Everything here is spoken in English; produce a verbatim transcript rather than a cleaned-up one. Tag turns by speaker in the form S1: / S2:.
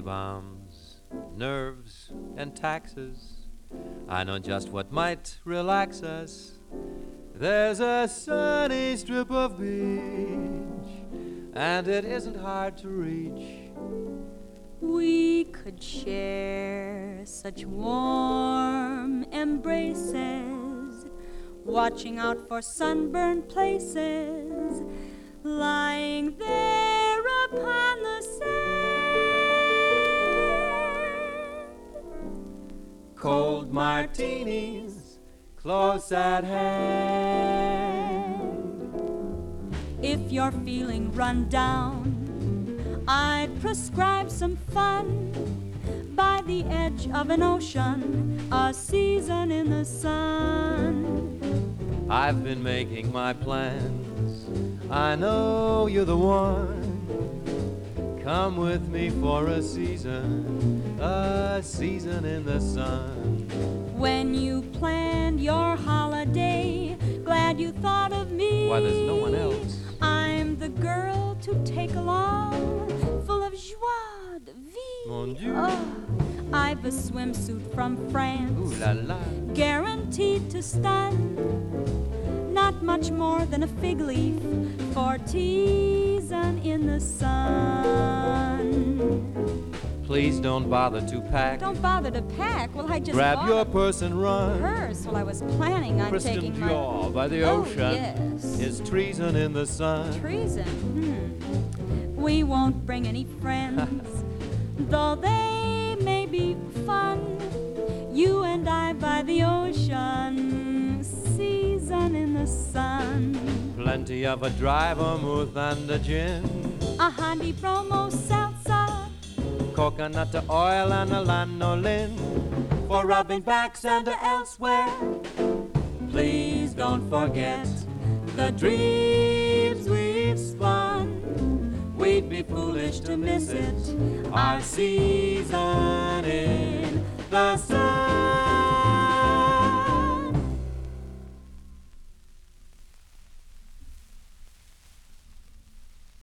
S1: bombs, nerves, and taxes. I know just what might relax us. There's a sunny strip of beach, and it isn't hard to reach.
S2: We could share such warm embraces, watching out for sunburned places, lying there upon the sand.
S1: Cold martinis close at hand.
S2: If you're feeling run down, I'd prescribe some fun by the edge of an ocean, a season in the sun.
S1: I've been making my plans. I know you're the one. Come with me for a season, a season in the sun.
S2: When you planned your holiday, glad you thought of me.
S1: Why, there's no one else.
S2: I'm the girl to take along, full of joie de vivre.
S1: Mon Dieu.
S2: Oh, I've a swimsuit from France,
S1: Ooh la la.
S2: guaranteed to stun. Not much more than a fig leaf for teasing in the sun.
S1: Please don't bother to pack.
S2: Don't bother to pack. Well, I just
S1: Grab
S2: bought
S1: your
S2: a
S1: purse and run.
S2: purse. Well, I was planning on
S1: Christian
S2: taking my
S1: Dior by the
S2: Oh,
S1: ocean
S2: yes.
S1: is treason in the sun.
S2: treason. Hmm. We won't bring any friends, though they may be fun. You and I by the ocean, season in the sun.
S1: Plenty of a dry vermouth and a gin,
S2: A handy bromo salsa,
S1: coconut oil and a lanolin for rubbing backs and elsewhere. Please don't forget the dreams we've spun. We'd be foolish to miss it. Our season in the sun.